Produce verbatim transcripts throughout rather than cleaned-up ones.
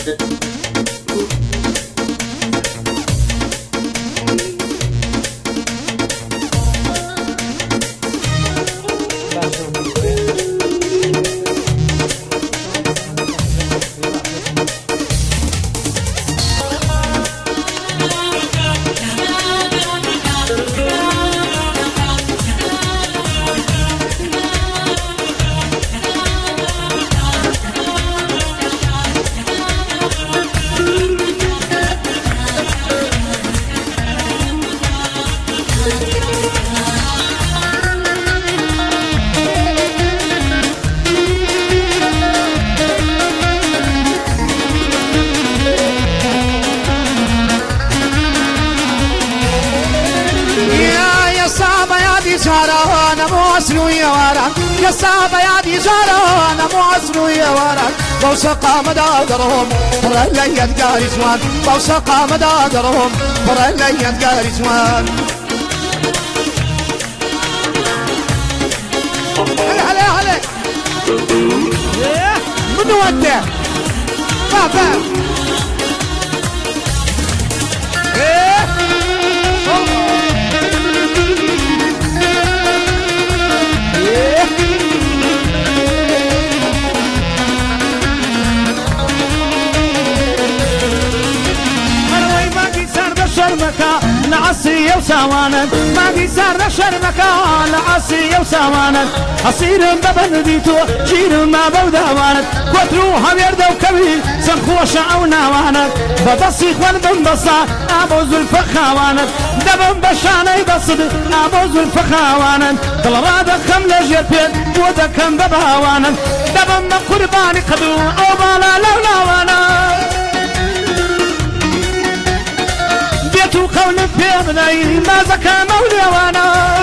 أنا موصلو يا ورا يا صعب يا دي جارة أنا موصلو يا ورا بوسقا مدادرهم برا اللي يدقاري جوان بوسقا مدادرهم برا اللي يدقاري جوان هلا هلا هلا من ودع بابا ايه شرمكا نعصي وسوانا ما في سار شرمكا نعصي وسوانا أصير ببنديتو جير ما بوداوانا كوتروها بيردو كبير سنخوش أو ناوانا ببصيخ والبنبصا أبوز الفخاوانا دبن بشاني بصد أبوز الفخاوانا دلرادا خمل جربين بودا كم بباوانا دبن قرباني قدو أو بالا لولاوانا وقول في بني ما زكى مولي وانا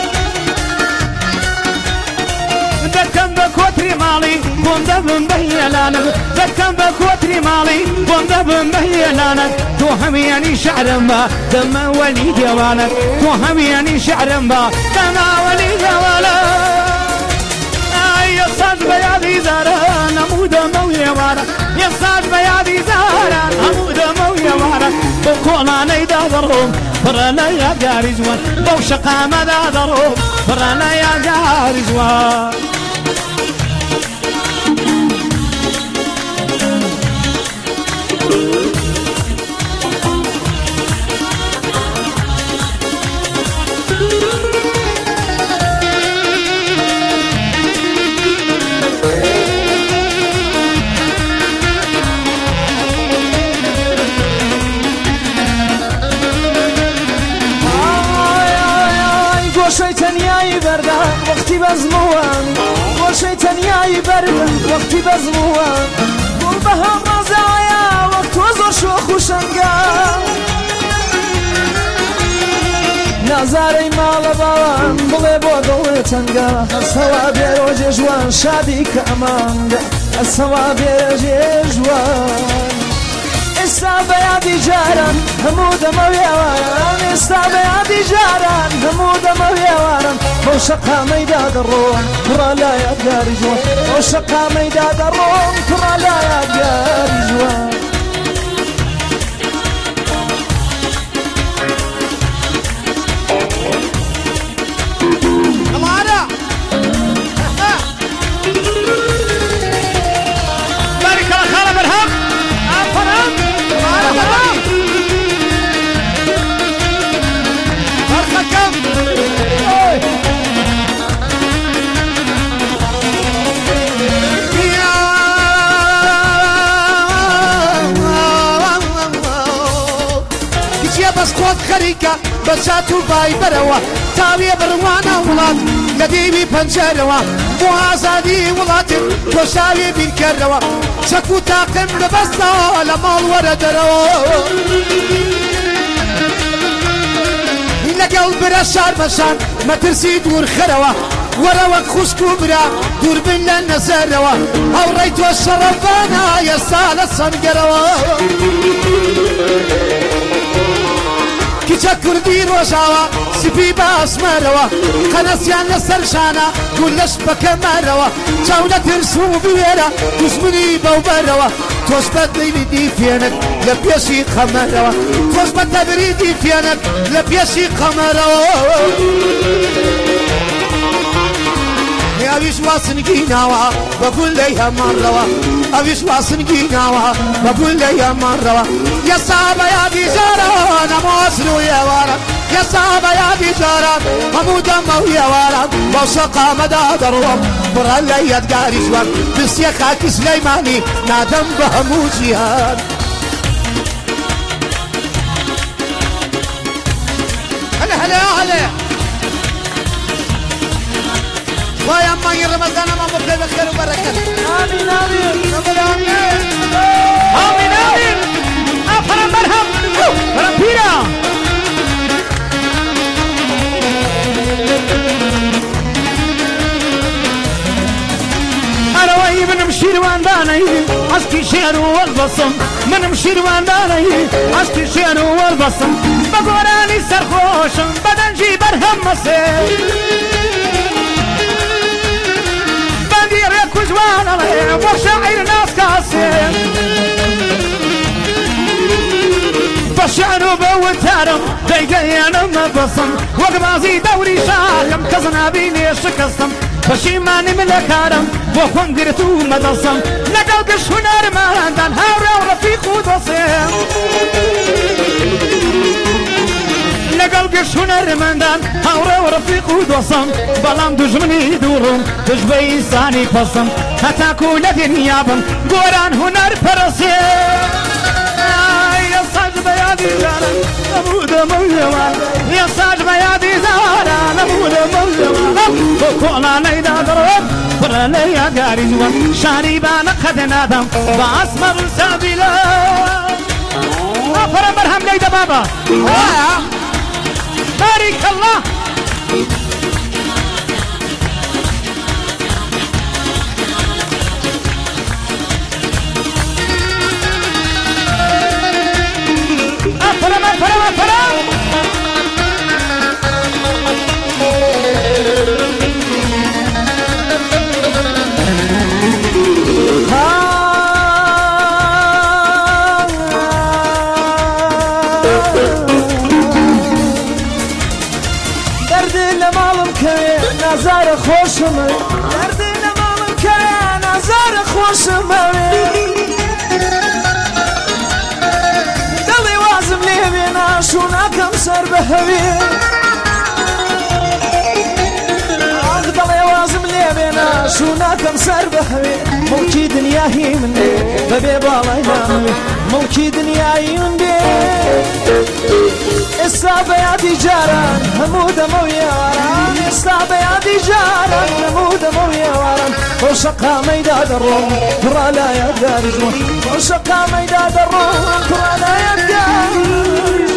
ذكم بكوتري مالي بندب بهيلانا ذكم بكوتري مالي بندب بهيلانا تو همياني شعر ما دم ولي جوانا تو همياني شعر ما دم ولي جوانا يا صاج بيادي زارا نمود مويا وانا يا صاج بيادي زارا نمود مويا وانا بكونا نيدا ضرهم فرنا يا جارزوان بوشقا مدى ضرهم فرنا يا جارزوان شيطانياي بردا وقتي بزموان وشيطانياي بردا وقتي بزموان قربها مزايا وقت وزر شوخ وشنقا نازاري مال بالان بلي بودو تنقا السوابير وجيجوان شادي كأمان السوابير جيجوان استعب يا دي جاران همود مويا واران استعب يا دي جاران همود مويا واران وشقا ميداد الروم ترى لا يبقى رجوان وشقا ميداد الروم ترى لا يبقى رجوان خريكا بساتو باي بروا تاوي بروانا ولاد لديبي بنجروا موازادي ولاد وشاوي بنكروا سكو تاقم لبسا لمال ورد روا إلا قلب رشار مشان ما ترسي دور خروا وروا خشكو برا دور بنا النزروا او ريت والشرفانا يا سال الصنقروا کچە کوردی ڕۆژاوە سپی باسمەرەوە قەنەسیان لەسەر شانە گول لەش بەکەمەرەوە چاو لە ترس و بوێرە دوژمنی بەوبەرەوە تۆش بە دەیریدی فێنت لە پێشی قەمەرەوە تۆش بە تەبریدی فێنت لە پێشی قەمەرەوە ئەویش واسنگی ناوە بەگول لەی هەمانڕەوە ئەویش واسنگی ناوە بەگول لەی هەمانڕەوە یەسا بە یادی جارە نەمۆسر و ئێوارە یەسا بە یادی جارە هەموو دەمە و ئێوارە بەو شەقامەدا دەڕۆم بڕە لە یادگاری جوان دستیە خاکی سلەیمانی نادەم بە هەموو جیهان هەلە هەلە هەلە ويا ماي رمضان ما بخير بخير وبركة آمين آمين رب العالمين آمين آمين أفر مرهم ربينا أنا ويا من مشير وانداني عسكي شير والبصم من مشير وانداني عسكي شير والبصم بقولاني سرخوشم بدن جي برهم مصير كجوان الله وشاعر ناس كاسين بشعر وبوتارم دايقين ما بصم وقبازي دوري شاكم كزنا بيني شكستم بشيماني من الكارم وخون قرتو مدصم لقلق شهنار ماندان هاورا ورفيق ودصم لقلق شهنار ماندان هاورا ورفيق ودصم بلام دجمني دورم دجبي إنساني بصم هتاكو لدنيابم قوران هنر برسي يا صاج بيادي زارا نمود موزوان يا صاج بيادي زارا نمود موزوان وكولا نيدا ضرب فرلي يا قاري زوان شاربان قد نادم بأسمر سبيلا أفر مرهم ليدا بابا بارك الله أفرم أفرم أفرم دردي لمالم كي نزار خوشمي دردي لمالم كي نزار خوشمي شوناكم سر بهوي أقبل يوازم لي بينا شوناكم سر بهوي موكي دنياهي مني ببي بالاي نامي موكي دنياهي مني إصابة يادي جاران همود مويا وران إصابة يادي جاران همود مويا وران وشقا ميداد الروم ترى لا يدار جوان وشقا ميداد الروم ترى لا يدار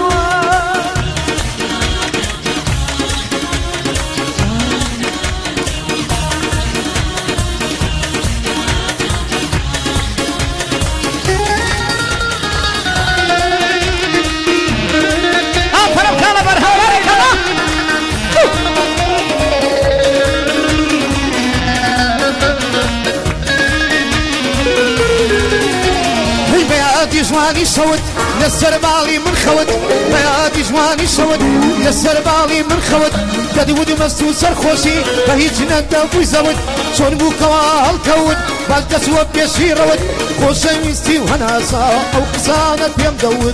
جواني سود للسربالي من خود بيادي جواني سود للسربالي من خود دادي ودي مستو سرخوشي بهيج ندف ويزود شون بو كوال كود بالدس وبيشي رود خوشي ميستي وهناسا او قصانت بيم دود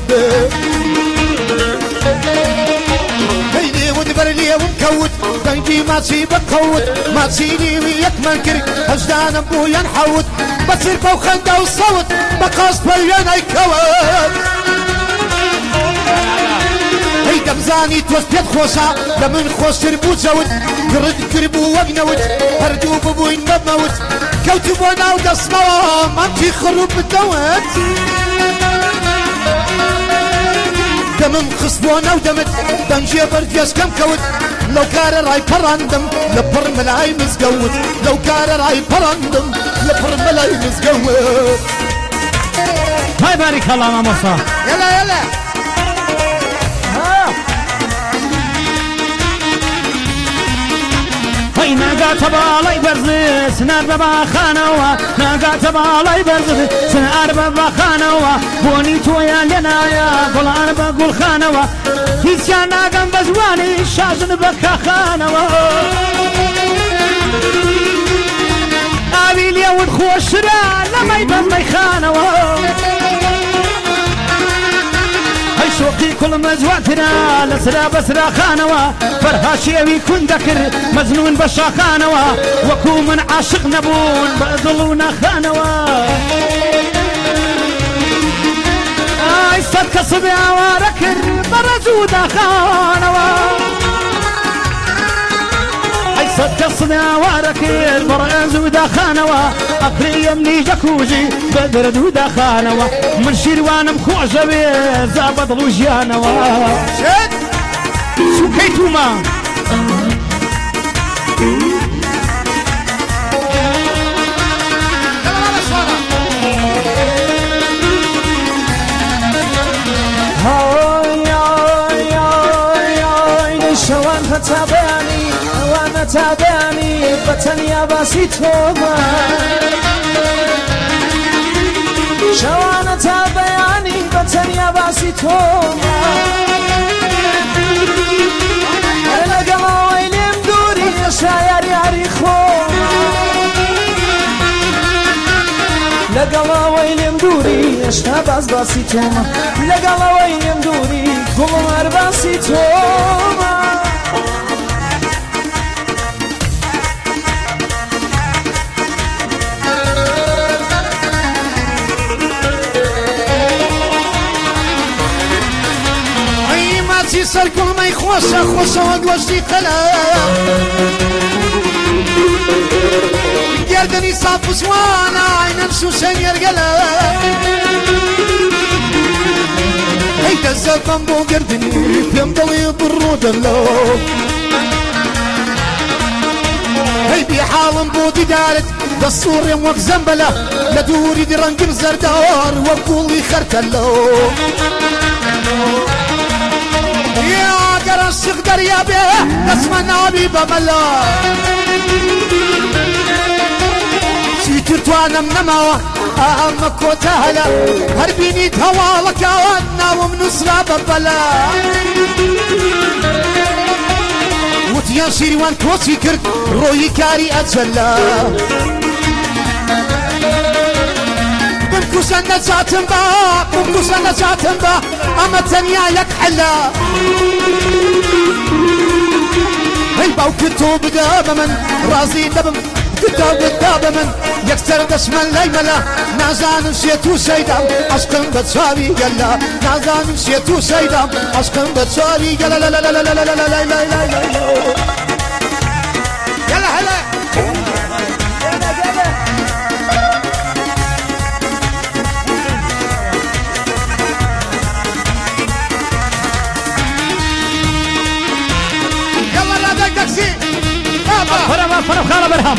هيدي ودي برلي ونكود دنجي ماشي بقود ماشيني وياك منكرك هجدان ابويا نحود بصير بوخنده وصوت بقاس بيان يكود هي دمزاني توسبيت خوشا لمن خوش تربو جود قرد كربو وقنود هردو ببوين مبموت كوتبو ناو دسموا مانتي خروب بالدوت دمم خصبونا ودمت دنجي بردياش كم كود لو كان راي براندم لبر ملاي مزقود لو كان راي براندم لبر ملاي مزقود هاي بارك الله ماما صاح يلا يلا ها هي ناقات بالي برز سنار بابا خانوا ناقات بالي برز سنار بابا خانوا بوني تويا لنا يا فلان بقول خانوا هيسيا ناقم بزواني شازن بكا خانوا أبي اليوم خوش را لما يبن ميخانوا هاي شوقي كل مزواتنا لسرا بسرا خانوا فرها شيوي كن ذكر مجنون بشا خانوا وكو من عاشق نبون بأذلونا خانوا هاي صدق صبيا وركر برزودا خانوا هاي صدق صبيا وركر برزودا خانوا أقري يمني جاكوزي بدر دودا خانوا من شيروان مخوجة زابط لوجيانوا شد سكيتوما شوان فتابعني وانا تابعني بطنيا باسي توما شوان تابعني بطنيا باسي توما انا قما ويلم دوري شاير ياري خوما لقما ويلم دوري اشتباز باسي توما لقما ويلم دوري قمر باسي توما سر كل ما يخوص خوص وجوزي قلا قردني صاف سوانا عين مسوسين يرقلا هيدا الزلطان بو قردني بيمضلي بالرود اللو هيدي حال بو دارت دستور يموك زنبلة لدوري دي رنقر زردار وقولي خرتلو يا قرص قدر يا بيه نسمع نابي بملا سيتر توانا منما أهمك وتهلا هربيني توالك وانا ومنصرا ببلا وتيان سيري وان توسي كرت روي كاري أتسلا بمكوسا نزاتن با بمكوسا نزاتن با أما تنيا لك حلا هاي باو كنتو بدابا من رازي دبم كنتو بدابا من يكسر دشمن ليملا نازان نسيتو سيدام عشقم بتساوي يلا نازان نسيتو سيدام عشقم بتساوي يلا لا لا لا لا لا لا لا لا لا لا يلا هلا فرما فرما خاله برهم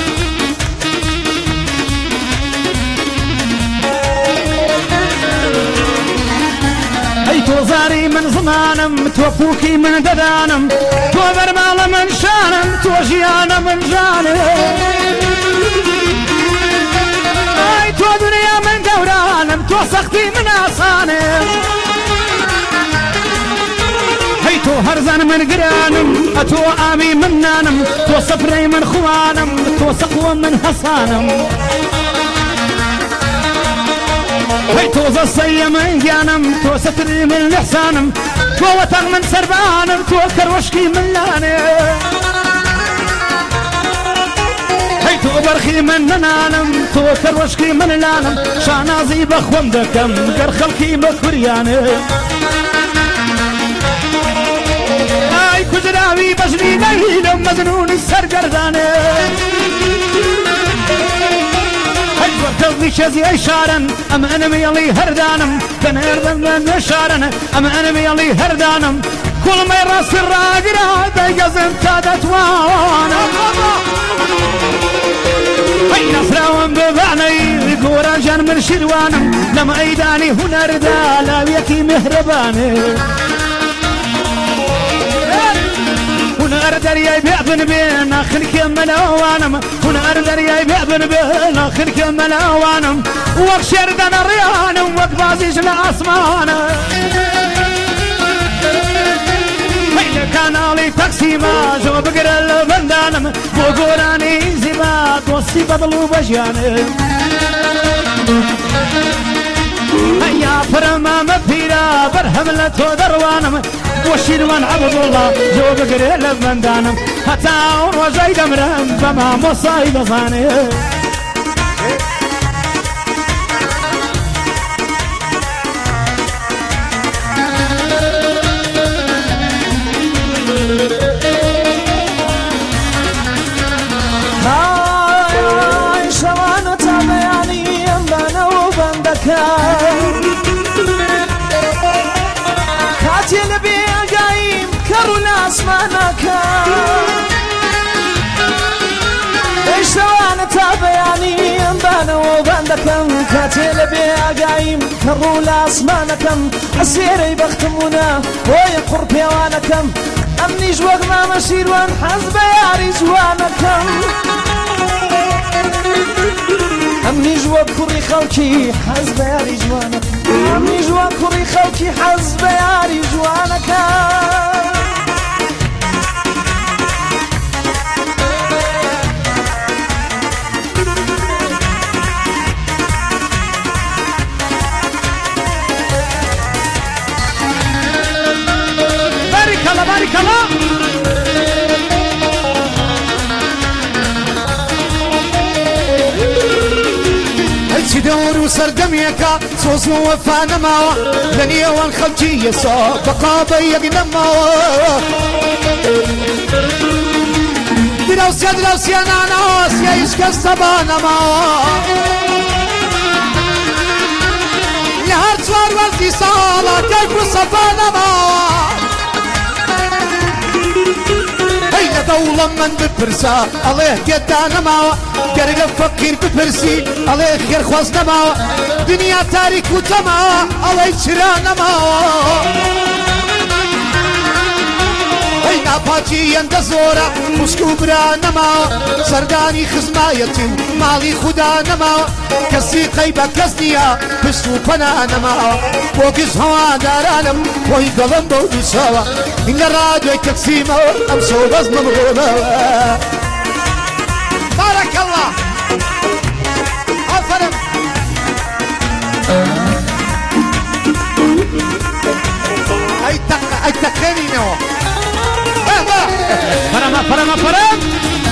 اي توزاري من زمانم توفوكي من ددانم تو برمال من شانم تو جيانا من جانم اي تو دنيا من دورانم تو سختي من آسانم تو هرزان من قرانم أتو آمي من نانم تو صفري من خوانم تو سقوى من حصانم هي تو زصي من جانم تو ستري من لحسانم تو وتغ من سربانم تو كروشكي من لانم هي تو برخي من نانم تو كروشكي من لانم شانازي بخوم دكم كرخلكي مكريانم كجراوي بجري ليلة مجنون السرقردانة هجوة تضي شزي إشارا أم أنا ميلي هردانم بنردن من إشارا أم أنا ميلي هردانم كل ما يراس الراقرة بيقزم تادت وانا هاي نصراوان ببعني قورا جان من شروانم لما ايداني هنا ردالا ويكي مهرباني هنر درياي بيبن بين اخن كمل اوانم هنر درياي بيبن بين اخن كمل اوانم وخشر دنا ريانم وقبازيش الاسمان كان علي تاكسي ما جو بقر البندانم بوغوراني زباد وصي بدلو بجانم يا فرما مفيرا برهم لتو دروانم وشيروان عبد الله جو بقر البندانم حتى وجاي دمرم بما مصايب صانم كاتي لبي قايم كرونا اسمانك ايش وانا تابعني بانا وبندكم كاتي لبي قايم كرونا اسمانكم السيري بختمونا ويا قربي وانكم امني جوق ما مشير وانحزب يا رجوانكم امني جوا كوري خوكي حزب يا رجوانك امني جوا كوري خوكي حزب يا رجوانك بارك الله بارك الله دور وسردميكا صوص وفانا ما لنيا والخلجي يسا بقى بيقنا ما دروسيا دروسيا ناناس يا إشكا السبانا ما يا هرتوار والتصالة كيف صفانا ما هيا دولة من ببرسا عليه قدانا ما قرق فقير ببرسي عليه خير خوازنا ما دنيا تاريك وتما عليه شرانا ما هينا باجي يند زورا مشكو برانا ما سرداني خزمايتي مالي خدانا ما كسي قيبا كسنيا بشتو بنانا ما فوقش هوا دارانم وي قلم بودي سوا إن الراديو تقسيمه أمسو بزم مغونا بارك الله أفرم أي تق أي تقني نو فرما فرما فرم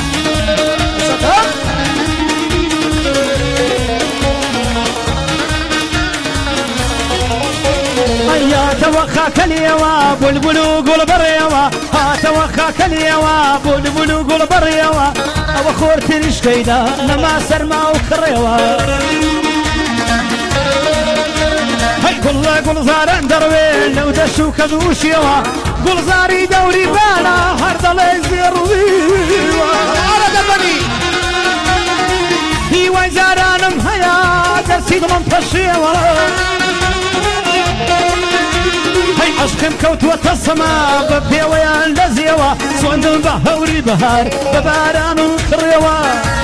يا توخاك اليوا بلبل قول بريوا ها توخاك اليوا بلبل قول بريوا او خورت الشكيدا لما سرما وخريوا هاي قول قول زار اندروين لو دشو كذوشيوا قول زاري دوري بالا هرد ليزيرويوا ارد بني هي وزارانم هيا درسي ضمن تشيوا هاي عشقم كوت وتصما ببيويا لزيوا صندن بهوري بهار بباران خريوا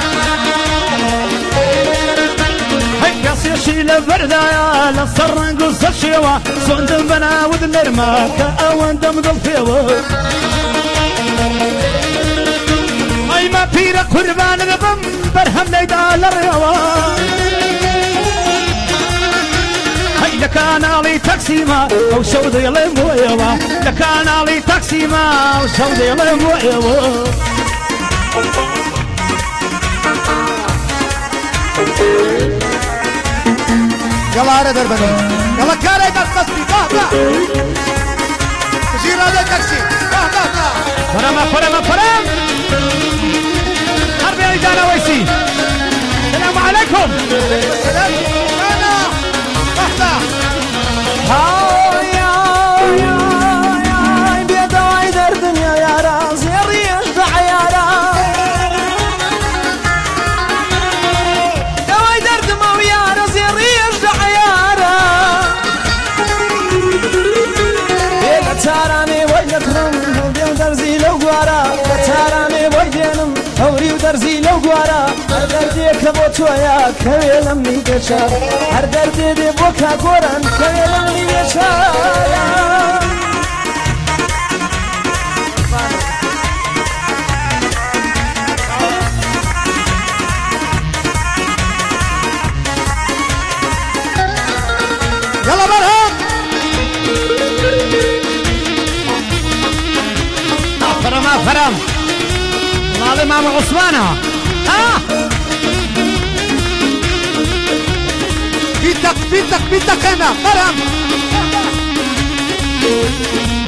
هاي قاسي شيل بردايا للصرن قص الشيوا صندن بنا ود النرما كأوان دم ضلفيوا هاي ما بيرا قربان غبم برهم ليدا للريوا لكان علي تاكسي ما او سودي لمويوا لكان علي تاكسي ما او سودي لمويوا يلا على دربنا يلا كاري تاكسي با با جير على تاكسي با با با فرما فرما فرم حرب يا جانا ويسي السلام عليكم السلام انا واحده هاي يا يا بيداي دردن يا يا راس يا ريش دعيارا دواي درد ما ويا راس يا ريش دعيارا يا تراني ويا كرم يا درزي لو غوارا هر دردێکە بۆ تۆیە کەوێ لەم نیگەچە هەر دەردێ دێ بۆ کاگۆران کەوێ لەم نیگەچە يلا برهان فرم فرم مال مام عثمانه ها بيتك بيتك بيتك انا فرم